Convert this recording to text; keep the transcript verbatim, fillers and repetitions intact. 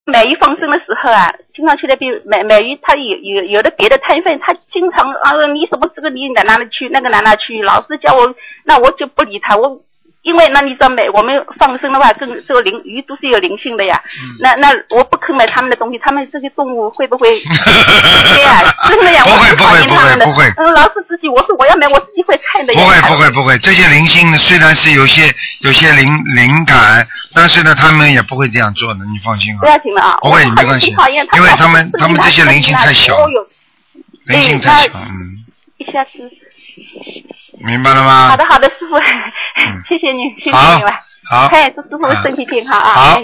买鱼放生的时候啊，经常去那边买买鱼，他有有有的别的摊贩，他经常啊，你什么这个你哪哪里去，那个哪哪去，老是叫我，那我就不理他，我。因为那你知道买我们放生的话，跟这个灵鱼都是有灵性的呀。嗯、那那我不肯买他们的东西，他们这些动物会不会？对呀，真的呀，我很讨厌他们的。 不会不会不会。 嗯，老是自己，我说我要买，我自己会看的呀。 不会不会不会，这些灵性虽然是有些有些灵灵感，但是呢，他们也不会这样做的，你放心啊。 不要紧了啊。 不会，没关系，因为他们他们这些灵性太小，灵性太小，嗯。 一下子。 明白了吗？ 好的，好的，师傅，嗯、谢谢你，谢谢你了。 好， 哎，祝师傅身体健康啊！ 好。